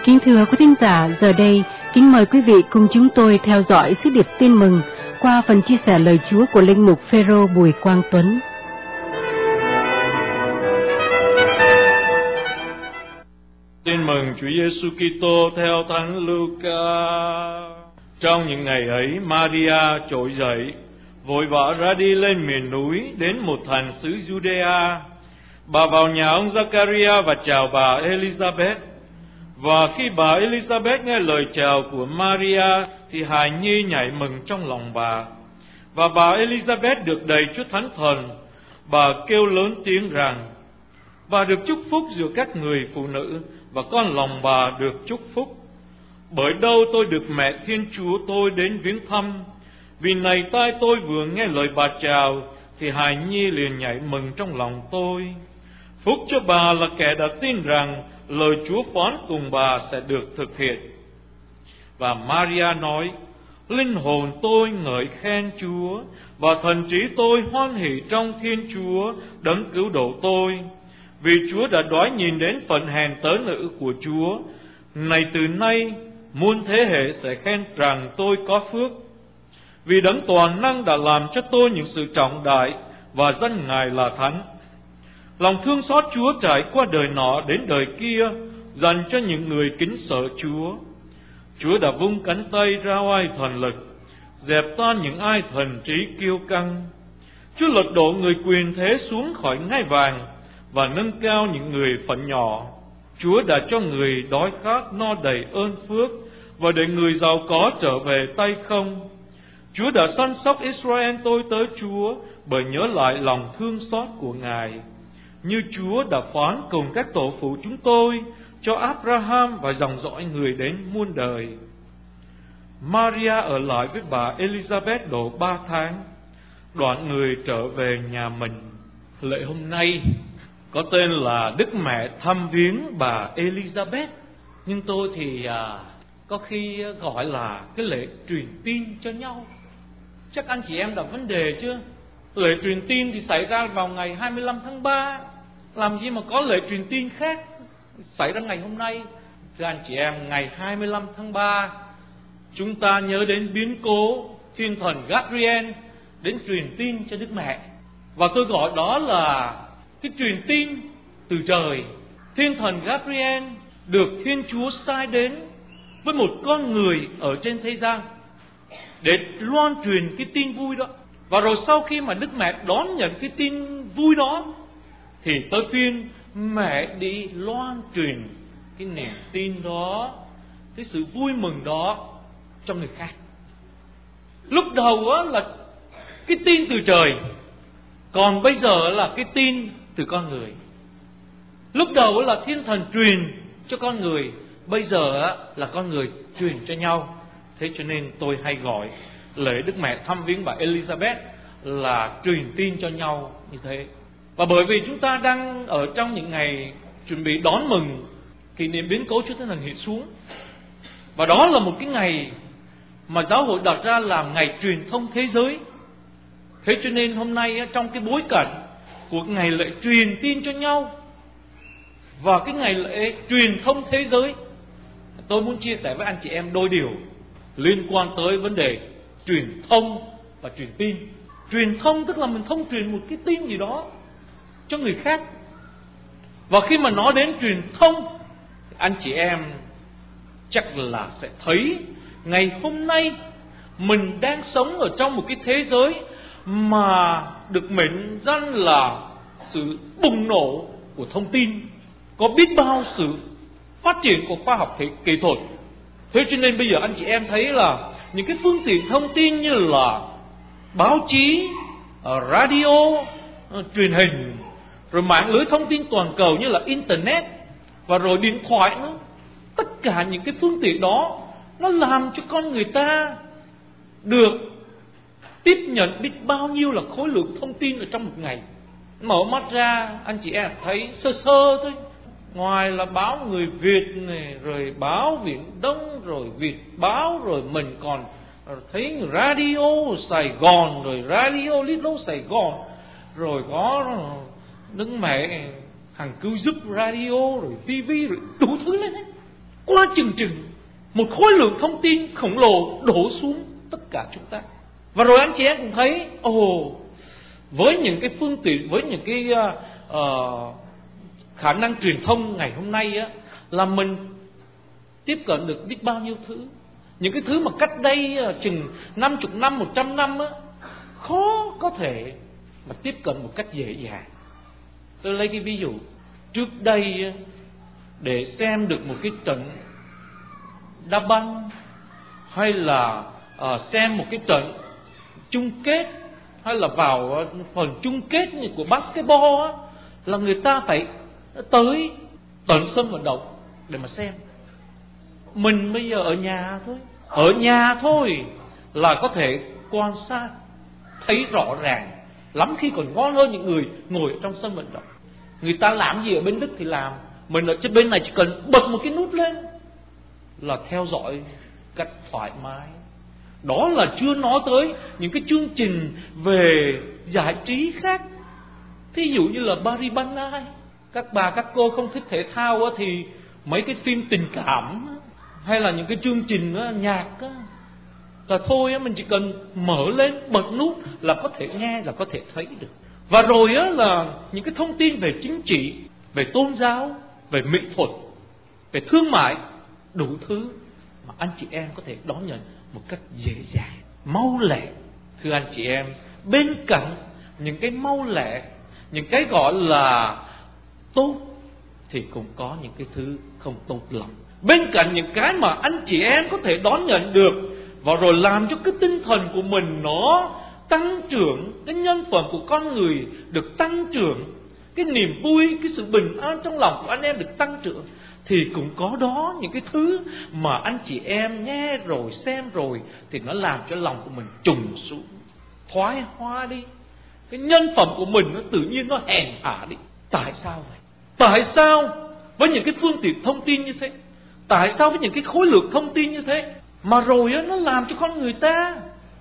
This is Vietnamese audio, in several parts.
Kính thưa quý thính giả, giờ đây kính mời quý vị cùng chúng tôi theo dõi sứ điệp tin mừng qua phần chia sẻ lời Chúa của linh mục Phêrô Bùi Quang Tuấn. Tin mừng Chúa Giêsu Kitô theo Thánh Luca. Trong những ngày ấy, Maria trỗi dậy, vội vã ra đi lên miền núi đến một thành xứ Judea. Bà vào nhà ông Zacharia và chào bà Elizabeth. Và khi bà Elizabeth nghe lời chào của Maria thì hài nhi nhảy mừng trong lòng bà. Và bà Elizabeth được đầy Chúa Thánh Thần. Bà kêu lớn tiếng rằng: bà được chúc phúc giữa các người phụ nữ, và con lòng bà được chúc phúc. Bởi đâu tôi được mẹ Thiên Chúa tôi đến viếng thăm. Vì này tai tôi vừa nghe lời bà chào thì hài nhi liền nhảy mừng trong lòng tôi. Phúc cho bà là kẻ đã tin rằng lời Chúa phán cùng bà sẽ được thực hiện. Và Maria nói: linh hồn tôi ngợi khen Chúa, và thần trí tôi hoan hỷ trong Thiên Chúa đấng cứu độ tôi. Vì Chúa đã đoái nhìn đến phận hèn tớ nữ của Chúa. Này từ nay muôn thế hệ sẽ khen rằng tôi có phước. Vì đấng toàn năng đã làm cho tôi những sự trọng đại, và danh Ngài là thánh. Lòng thương xót Chúa trải qua đời nọ đến đời kia, dành cho những người kính sợ Chúa. Chúa đã vung cánh tay ra oai thần lực, dẹp tan những ai thần trí kiêu căng. Chúa lật đổ người quyền thế xuống khỏi ngai vàng, và nâng cao những người phận nhỏ. Chúa đã cho người đói khát no đầy ơn phước, và để người giàu có trở về tay không. Chúa đã săn sóc Israel tôi tớ Chúa, bởi nhớ lại lòng thương xót của Ngài, như Chúa đã phán cùng các tổ phụ chúng tôi, cho Abraham và dòng dõi người đến muôn đời. Maria ở lại với bà Elizabeth độ 3 tháng, đoạn người trở về nhà mình. Lễ hôm nay có tên là Đức Mẹ thăm viếng bà Elizabeth, nhưng tôi thì có khi gọi là cái lễ truyền tin cho nhau. Chắc anh chị em đặt vấn đề chưa? Lễ truyền tin thì xảy ra vào ngày 25 tháng 3. Làm gì mà có lễ truyền tin khác xảy ra ngày hôm nay? Thưa anh chị em, ngày 25 tháng 3 chúng ta nhớ đến biến cố thiên thần Gabriel đến truyền tin cho Đức Mẹ. Và tôi gọi đó là cái truyền tin từ trời. Thiên thần Gabriel được Thiên Chúa sai đến với một con người ở trên thế gian để loan truyền cái tin vui đó. Và rồi sau khi mà Đức Mẹ đón nhận cái tin vui đó thì tới phiên mẹ đi loan truyền cái niềm tin đó, cái sự vui mừng đó cho người khác. Lúc đầu á là cái tin từ trời, còn bây giờ là cái tin từ con người. Lúc đầu là thiên thần truyền cho con người, bây giờ là con người truyền cho nhau. Thế cho nên tôi hay gọi lễ Đức Mẹ thăm viếng bà Elizabeth là truyền tin cho nhau như thế. Và bởi vì chúng ta đang ở trong những ngày chuẩn bị đón mừng kỷ niệm biến cố Chúa Thánh Thần hiện xuống, và đó là một cái ngày mà giáo hội đặt ra làm ngày truyền thông thế giới. Thế cho nên hôm nay trong cái bối cảnh của ngày lễ truyền tin cho nhau và cái ngày lễ truyền thông thế giới, tôi muốn chia sẻ với anh chị em đôi điều liên quan tới vấn đề truyền thông và truyền tin. Truyền thông tức là mình thông truyền một cái tin gì đó cho người khác. Và khi mà nói đến truyền thông, anh chị em chắc là sẽ thấy ngày hôm nay mình đang sống ở trong một cái thế giới mà được mệnh danh là sự bùng nổ của thông tin. Có biết bao sự phát triển của khoa học kỹ thuật. Thế cho nên bây giờ anh chị em thấy là những cái phương tiện thông tin như là báo chí, radio, truyền hình, rồi mạng lưới thông tin toàn cầu như là Internet, và rồi điện thoại nữa. Tất cả những cái phương tiện đó nó làm cho con người ta được tiếp nhận biết bao nhiêu là khối lượng thông tin ở trong một ngày. Mở mắt ra anh chị em thấy sơ sơ thôi. Ngoài là báo Người Việt này, rồi báo Viễn Đông, rồi Việt Báo, rồi mình còn thấy radio Sài Gòn, rồi radio Little Sài Gòn, rồi có Đức Mẹ Hằng Cứu Giúp radio, rồi TV, rồi đủ thứ lên hết. Qua chừng một khối lượng thông tin khổng lồ đổ xuống tất cả chúng ta. Và rồi anh chị em cũng thấy, với những cái phương tiện, với những cái khả năng truyền thông ngày hôm nay á, là mình tiếp cận được biết bao nhiêu thứ. Những cái thứ mà cách đây chừng 50 năm, 100 năm á, khó có thể mà tiếp cận một cách dễ dàng. Tôi lấy cái ví dụ, trước đây để xem được một cái trận đá banh, hay là xem một cái trận chung kết, hay là vào phần chung kết của basketball á, là người ta phải tới tận sân vận động để mà xem. Mình bây giờ ở nhà thôi là có thể quan sát thấy rõ ràng lắm, khi còn ngon hơn những người ngồi ở trong sân vận động. Người ta làm gì ở bên Đức thì làm, mình ở trên bên này chỉ cần bật một cái nút lên là theo dõi cách thoải mái. Đó là chưa nói tới những cái chương trình về giải trí khác. Thí dụ như là Paris by Night. Các bà các cô không thích thể thao thì mấy cái phim tình cảm hay là những cái chương trình nhạc là thôi mình chỉ cần mở lên bật nút là có thể nghe, là có thể thấy được. Và rồi là những cái thông tin về chính trị, về tôn giáo, về mỹ thuật, về thương mại, đủ thứ mà anh chị em có thể đón nhận một cách dễ dàng, mau lẹ. Thưa anh chị em, bên cạnh những cái mau lẹ, những cái gọi là tốt, thì cũng có những cái thứ không tốt lắm. Bên cạnh những cái mà anh chị em có thể đón nhận được, và rồi làm cho cái tinh thần của mình nó tăng trưởng, cái nhân phẩm của con người được tăng trưởng, cái niềm vui, cái sự bình an trong lòng của anh em được tăng trưởng, thì cũng có đó những cái thứ mà anh chị em nghe rồi, xem rồi, thì nó làm cho lòng của mình trùng xuống, thoái hóa đi. Cái nhân phẩm của mình nó tự nhiên nó hèn hạ đi. Tại sao vậy? Tại sao với những cái phương tiện thông tin như thế, tại sao với những cái khối lượng thông tin như thế mà rồi nó làm cho con người ta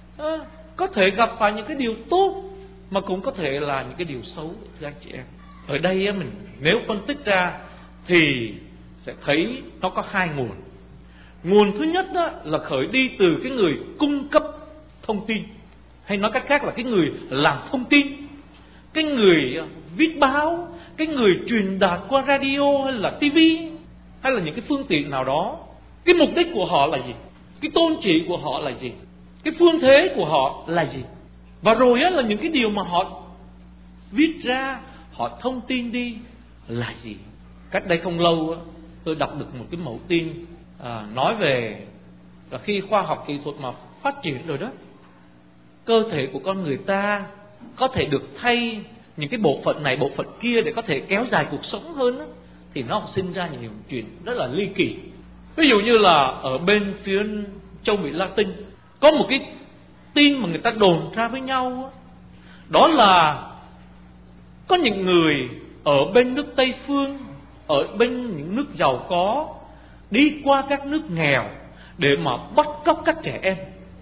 có thể gặp phải những cái điều tốt, mà cũng có thể là những cái điều xấu. Thưa anh chị em, ở đây mình nếu phân tích ra thì sẽ thấy nó có hai nguồn. Nguồn thứ nhất là khởi đi từ cái người cung cấp thông tin, hay nói cách khác là cái người làm thông tin, cái người viết báo, cái người truyền đạt qua radio hay là TV, hay là những cái phương tiện nào đó. Cái mục đích của họ là gì? Cái tôn chỉ của họ là gì? Cái phương thế của họ là gì? Và rồi là những cái điều mà họ viết ra, họ thông tin đi là gì? Cách đây không lâu tôi đọc được một cái mẫu tin nói về là khi khoa học kỹ thuật mà phát triển rồi đó, cơ thể của con người ta có thể được thay những cái bộ phận này bộ phận kia để có thể kéo dài cuộc sống hơn đó, thì nó sinh ra nhiều chuyện rất là ly kỳ. Ví dụ như là ở bên phía châu Mỹ Latin có một cái tin mà người ta đồn ra với nhau đó là có những người ở bên nước Tây phương, ở bên những nước giàu có, đi qua các nước nghèo để mà bắt cóc các trẻ em,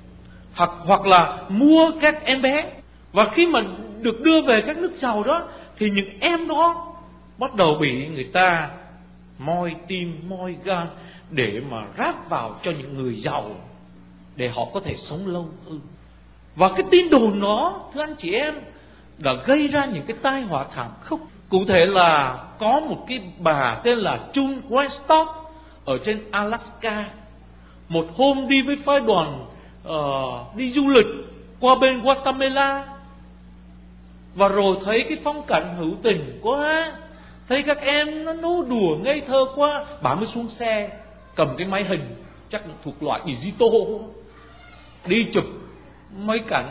hoặc là mua các em bé. Và khi mà được đưa về các nước giàu đó, thì những em đó bắt đầu bị người ta moi tim, moi gan để mà ráp vào cho những người giàu, để họ có thể sống lâu hơn. Và cái tin đồn đó, thưa anh chị em, đã gây ra những cái tai họa thảm khốc. Cụ thể là có một cái bà tên là June Weinstock ở trên Alaska. Một hôm đi với phái đoàn đi du lịch qua bên Guatemala, và rồi thấy cái phong cảnh hữu tình quá, thấy các em nó nô đùa ngây thơ quá, bà mới xuống xe cầm cái máy hình chắc thuộc loại digital đi chụp mấy cảnh.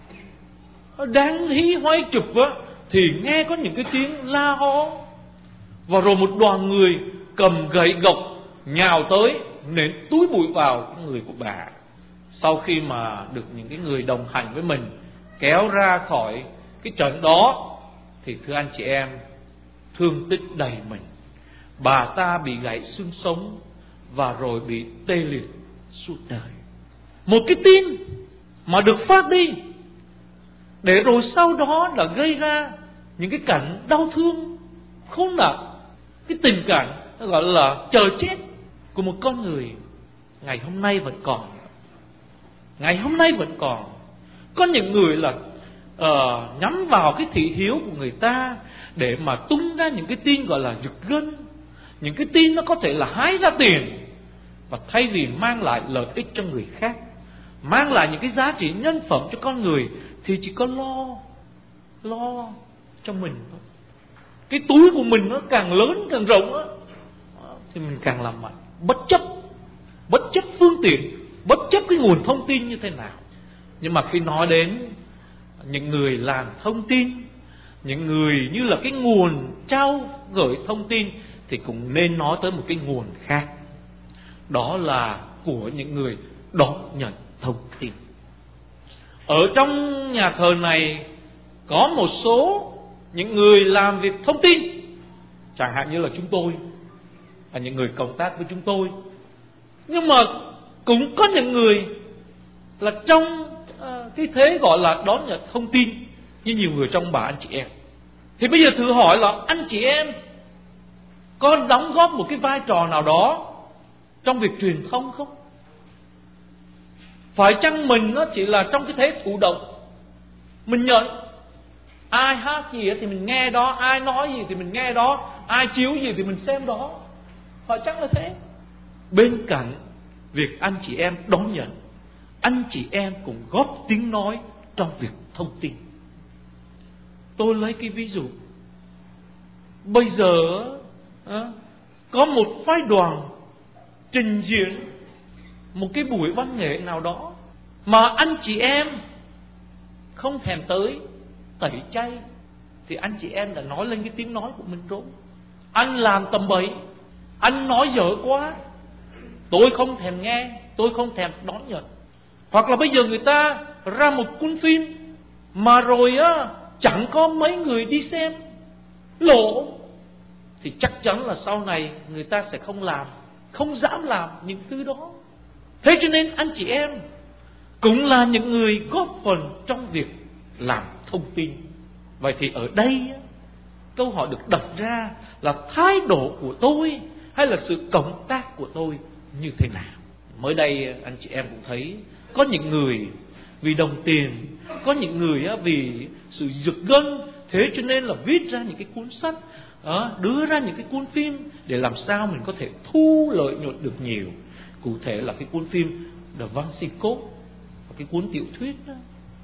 Đáng hí hoay chụp thì nghe có những cái tiếng la hó, và rồi một đoàn người cầm gậy gộc nhào tới nện túi bụi vào cái người của bà. Sau khi mà được những cái người đồng hành với mình kéo ra khỏi cái trận đó, thì thưa anh chị em, thương tích đầy mình. Bà ta bị gãy xương sống và rồi bị tê liệt suốt đời. Một cái tin mà được phát đi, để rồi sau đó đã gây ra những cái cảnh đau thương khốn nạn, cái tình cảnh gọi là chờ chết. của một con người ngày hôm nay vẫn còn. Ngày hôm nay vẫn còn. Có những người là nhắm vào cái thị hiếu của người ta để mà tung ra những cái tin gọi là giật gân, những cái tin nó có thể là hái ra tiền, và thay vì mang lại lợi ích cho người khác, mang lại những cái giá trị nhân phẩm cho con người, thì chỉ có lo cho mình thôi. Cái túi của mình nó càng lớn càng rộng á, thì mình càng làm mạnh, bất chấp phương tiện, bất chấp cái nguồn thông tin như thế nào. Nhưng mà khi nói đến những người làm thông tin, những người như là cái nguồn trao gửi thông tin, thì cũng nên nói tới một cái nguồn khác. Đó là của những người đón nhận thông tin. Ở trong nhà thờ này có một số những người làm việc thông tin, chẳng hạn như là chúng tôi, và những người cộng tác với chúng tôi. Nhưng mà cũng có những người là trong cái thế gọi là đón nhận thông tin, như nhiều người trong bà anh chị em. Thì bây giờ thử hỏi là anh chị em có đóng góp một cái vai trò nào đó trong việc truyền thông không? Phải chăng mình nó chỉ là trong cái thế thụ động, mình nhận ai hát gì thì mình nghe đó, ai nói gì thì mình nghe đó, ai chiếu gì thì mình xem đó? Phải chăng là thế? Bên cạnh việc anh chị em đón nhận, anh chị em cũng góp tiếng nói trong việc thông tin. Tôi lấy cái ví dụ, bây giờ có một phái đoàn trình diễn một cái buổi văn nghệ nào đó mà anh chị em không thèm tới tẩy chay, thì anh chị em đã nói lên cái tiếng nói của mình rồi. Anh làm tầm bậy, anh nói dở quá, tôi không thèm nghe, tôi không thèm đón nhận. Hoặc là bây giờ người ta ra một cuốn phim mà rồi chẳng có mấy người đi xem, lộ, thì chắc chắn là sau này người ta sẽ không dám làm những thứ đó. Thế cho nên anh chị em cũng là những người góp phần trong việc làm thông tin. Vậy thì ở đây câu hỏi được đặt ra là thái độ của tôi hay là sự cộng tác của tôi như thế nào? Mới đây anh chị em cũng thấy có những người vì đồng tiền, có những người vì sự giật gân, thế cho nên là viết ra những cái cuốn sách, đưa ra những cái cuốn phim để làm sao mình có thể thu lợi nhuận được nhiều. Cụ thể là cái cuốn phim The Vinci Code, cái cuốn tiểu thuyết đó,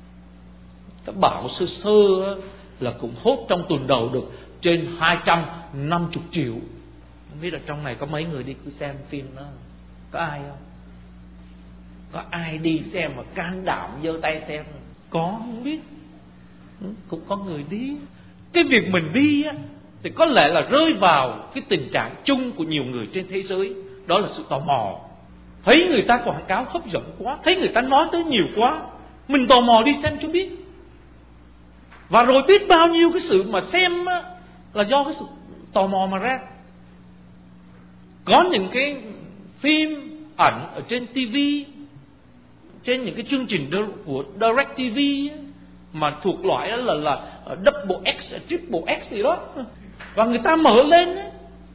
các bảo sơ là cũng hốt trong tuần đầu được trên 250 triệu. Không biết là trong này có mấy người đi cứ xem phim đó, có ai không? Có ai đi xem mà can đảm giơ tay xem? Có, không biết. Cũng có người đi. Cái việc mình đi thì có lẽ là rơi vào cái tình trạng chung của nhiều người trên thế giới, đó là sự tò mò. Thấy người ta quảng cáo hấp dẫn quá, thấy người ta nói tới nhiều quá, mình tò mò đi xem cho biết. Và rồi biết bao nhiêu cái sự mà xem là do cái sự tò mò mà ra. Có những cái phim ảnh ở trên TV, trên những cái chương trình của Direct TV mà thuộc loại là Double X, Triple X gì đó, và người ta mở lên ấy,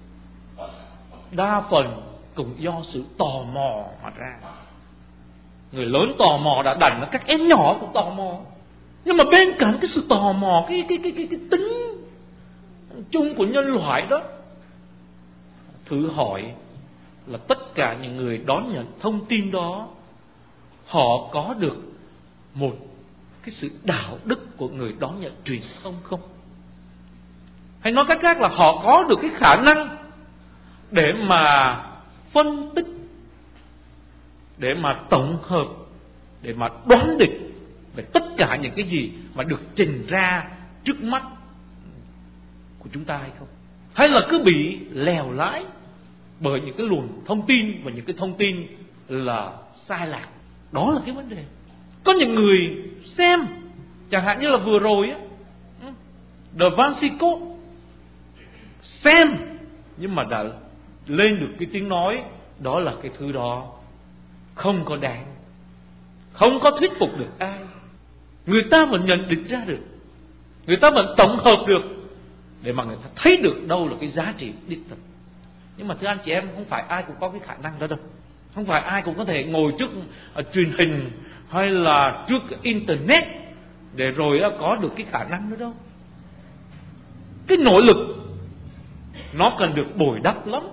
đa phần cũng do sự tò mò mà ra. Người lớn tò mò đã đành, các em nhỏ cũng tò mò. Nhưng mà bên cạnh cái sự tò mò, cái tính chung của nhân loại đó, thử hỏi là tất cả những người đón nhận thông tin đó, họ có được một cái sự đạo đức của người đón nhận truyền thông không? Hay nói cách khác là họ có được cái khả năng để mà phân tích, để mà tổng hợp, để mà đoán định về tất cả những cái gì mà được trình ra trước mắt của chúng ta hay không? Hay là cứ bị lèo lái bởi những cái luồng thông tin và những cái thông tin là sai lạc? Đó là cái vấn đề. Có những người xem, chẳng hạn như là vừa rồi á, The Vinci Code, xem nhưng mà đã lên được cái tiếng nói đó là cái thứ đó không có đáng, không có thuyết phục được ai. Người ta vẫn nhận định ra được, người ta vẫn tổng hợp được để mà người ta thấy được đâu là cái giá trị đích thực. Nhưng mà thưa anh chị em, không phải ai cũng có cái khả năng đó đâu. Không phải ai cũng có thể ngồi trước truyền hình hay là trước internet để rồi có được cái khả năng đó đâu. Cái nỗ lực nó cần được bồi đắp lắm.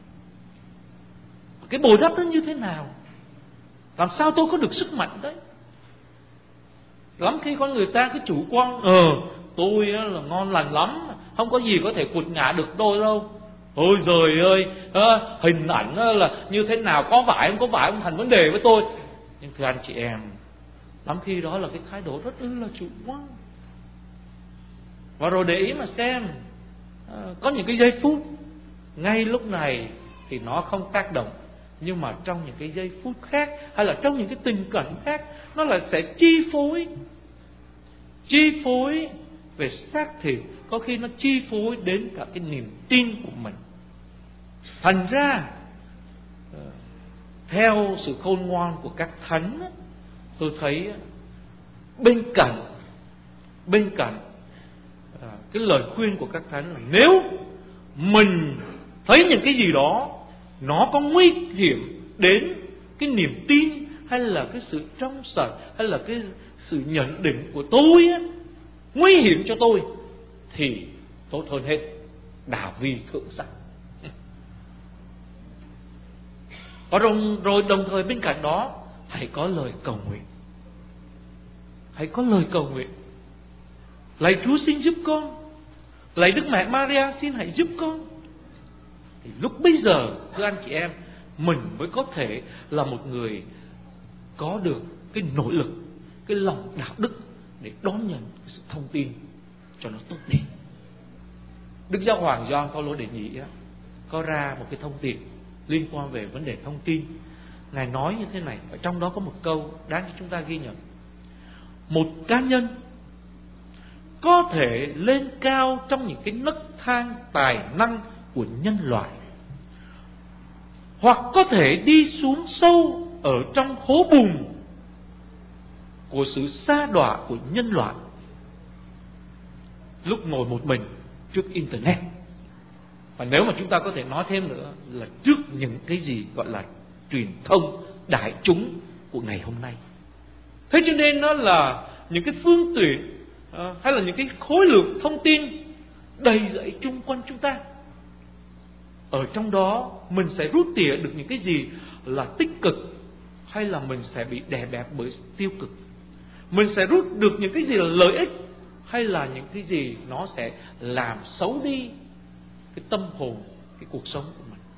Cái bồi đắp nó như thế nào? Làm sao tôi có được sức mạnh đấy? Lắm khi con người ta cứ chủ quan, tôi là ngon lành lắm, không có gì có thể quật ngã được tôi đâu. Ôi trời ơi, hình ảnh là như thế nào, có phải không có phải không thành vấn đề với tôi. Nhưng thưa anh chị em, lắm khi đó là cái thái độ rất là chủ quan. Và rồi để ý mà xem, có những cái giây phút ngay lúc này thì nó không tác động, nhưng mà trong những cái giây phút khác, hay là trong những cái tình cảnh khác, nó là sẽ chi phối về xác thịt, có khi nó chi phối đến cả cái niềm tin của mình. Thành ra theo sự khôn ngoan của các thánh, tôi thấy bên cạnh cái lời khuyên của các thánh là nếu mình thấy những cái gì đó nó có nguy hiểm đến cái niềm tin, hay là cái sự trong sạch, hay là cái sự nhận định của tôi nguy hiểm cho tôi, thì tốt hơn hết đả vi thượng sách. Và rồi đồng thời bên cạnh đó, hãy có lời cầu nguyện. Hãy có lời cầu nguyện. Lạy Chúa xin giúp con, lạy Đức Mẹ Maria xin hãy giúp con. Thì lúc bây giờ, thưa anh chị em, mình mới có thể là một người có được cái nỗ lực, cái lòng đạo đức để đón nhận cái sự thông tin cho nó tốt đẹp. Đức Giáo Hoàng Gioan Phaolô Đệ Nhị có ra một cái thông tin liên quan về vấn đề thông tin. Ngài nói như thế này, ở trong đó có một câu đáng cho chúng ta ghi nhận. Một cá nhân có thể lên cao trong những cái nấc thang tài năng của nhân loại, hoặc có thể đi xuống sâu ở trong hố bùn của sự sa đọa của nhân loại lúc ngồi một mình trước internet. Và nếu mà chúng ta có thể nói thêm nữa là trước những cái gì gọi là truyền thông đại chúng của ngày hôm nay. Thế cho nên nó là những cái phương tiện hay là những cái khối lượng thông tin đầy dẫy chung quanh chúng ta. Ở trong đó mình sẽ rút tỉa được những cái gì là tích cực, hay là mình sẽ bị đè bẹp bởi tiêu cực. Mình sẽ rút được những cái gì là lợi ích, hay là những cái gì nó sẽ làm xấu đi cái tâm hồn, cái cuộc sống của mình.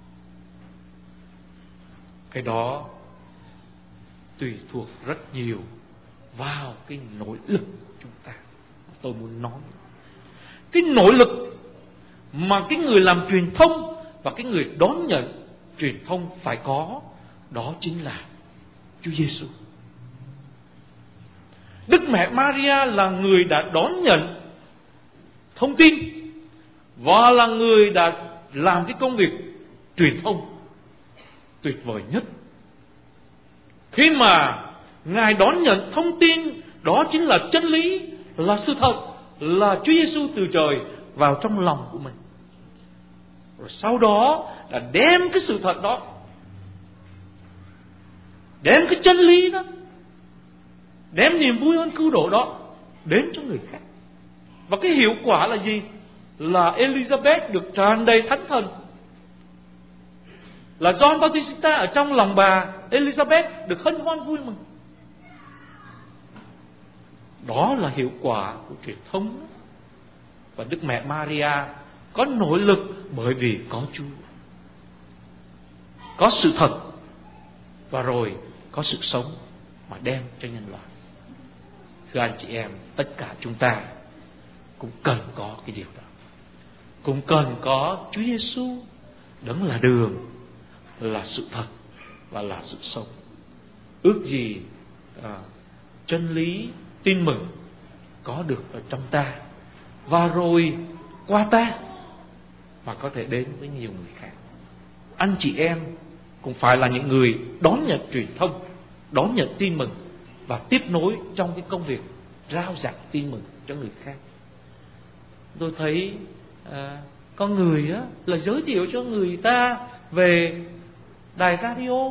Cái đó tùy thuộc rất nhiều vào cái nỗ lực của chúng ta. Tôi muốn nói cái nỗ lực mà cái người làm truyền thông và cái người đón nhận truyền thông phải có, đó chính là Chúa Giêsu. Đức Mẹ Maria là người đã đón nhận thông tin và là người đã làm cái công việc truyền thông tuyệt vời nhất. Khi mà Ngài đón nhận thông tin, đó chính là chân lý, là sự thật, là Chúa Giêsu từ trời vào trong lòng của mình. Rồi sau đó là đem cái sự thật đó, đem cái chân lý đó, đem niềm vui ơn cứu độ đó đến cho người khác. Và cái hiệu quả là gì? Là Elizabeth được tràn đầy thánh thần, là John Bautista ở trong lòng bà Elizabeth được hân hoan vui mừng. Đó là hiệu quả của truyền thống. Và Đức Mẹ Maria có nỗ lực bởi vì có Chúa, có sự thật, và rồi có sự sống mà đem cho nhân loại. Thưa anh chị em, tất cả chúng ta cũng cần có cái điều đó, cũng cần có Chúa Giêsu, đấng là đường, là sự thật và là sự sống. Ước gì chân lý tin mừng có được ở trong ta, và rồi qua ta mà có thể đến với nhiều người khác. Anh chị em cũng phải là những người đón nhận truyền thông, đón nhận tin mừng và tiếp nối trong cái công việc rao giảng tin mừng cho người khác. Tôi thấy Con người á là giới thiệu cho người ta về đài radio.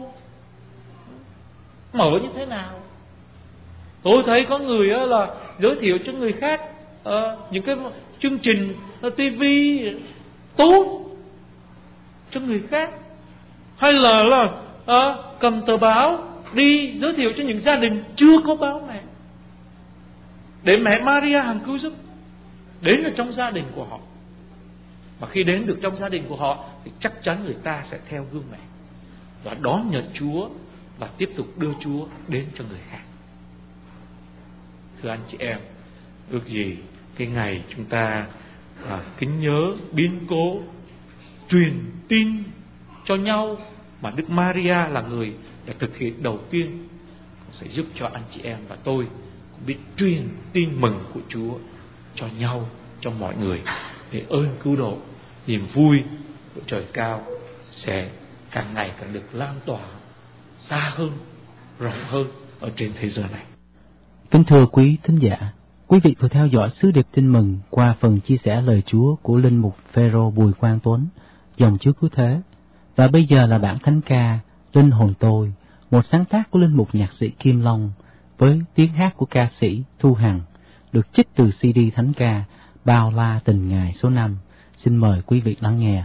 Mở như thế nào? Tôi thấy có người á là giới thiệu cho người khác những cái chương trình TV tốt cho người khác, hay là cầm tờ báo đi giới thiệu cho những gia đình chưa có báo mẹ, để mẹ Maria hằng cứu giúp đến ở trong gia đình của họ. Và khi đến được trong gia đình của họ thì chắc chắn người ta sẽ theo gương mẹ và đón nhận Chúa và tiếp tục đưa Chúa đến cho người khác. Thưa anh chị em, ước gì cái ngày chúng ta kính nhớ biến cố truyền tin cho nhau mà Đức Maria là người đã thực hiện đầu tiên, sẽ giúp cho anh chị em và tôi cũng biết truyền tin mừng của Chúa cho nhau, cho mọi người, để ơn cứu độ, niềm vui của trời cao sẽ càng ngày càng được lan tỏa xa hơn, rộng hơn ở trên thế giới này. Kính thưa quý thính giả, quý vị vừa theo dõi sứ điệp tin mừng qua phần chia sẻ lời Chúa của linh mục Phêrô Bùi Quang Tuấn, dòng Chúa Cứu Thế. Và bây giờ là bản thánh ca Linh hồn tôi, một sáng tác của linh mục nhạc sĩ Kim Long với tiếng hát của ca sĩ Thu Hằng, được trích từ CD thánh ca Bao La Tình Ngài số 5. Xin mời quý vị lắng nghe.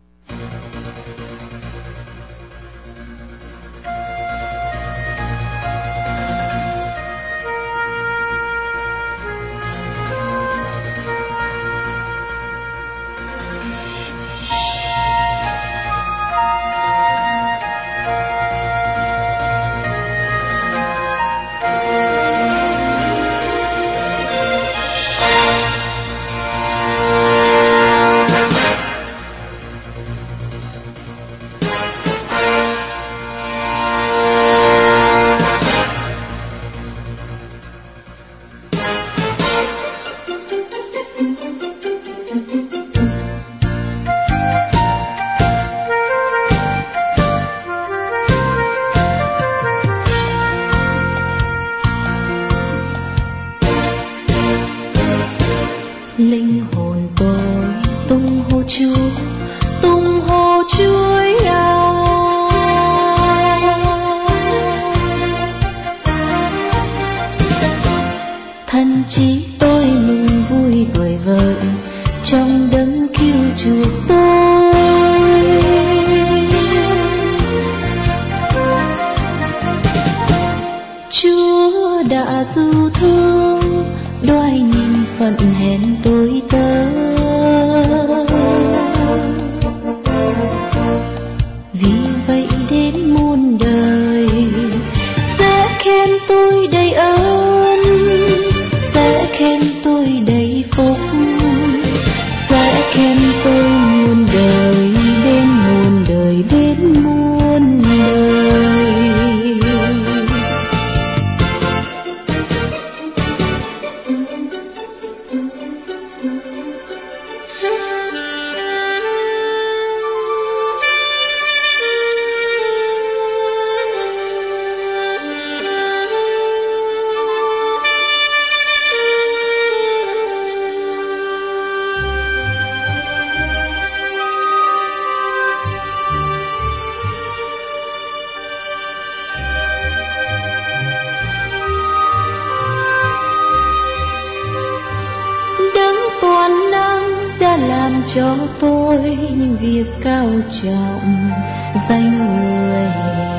cho tôi những việc cao trọng, danh người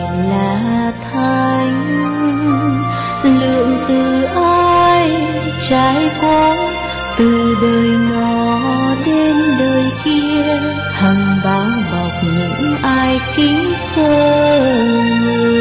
là thánh. Lượng từ ai trải qua từ đời ngọ đến đời kia, hằng bao bọc những ai kính sợ người.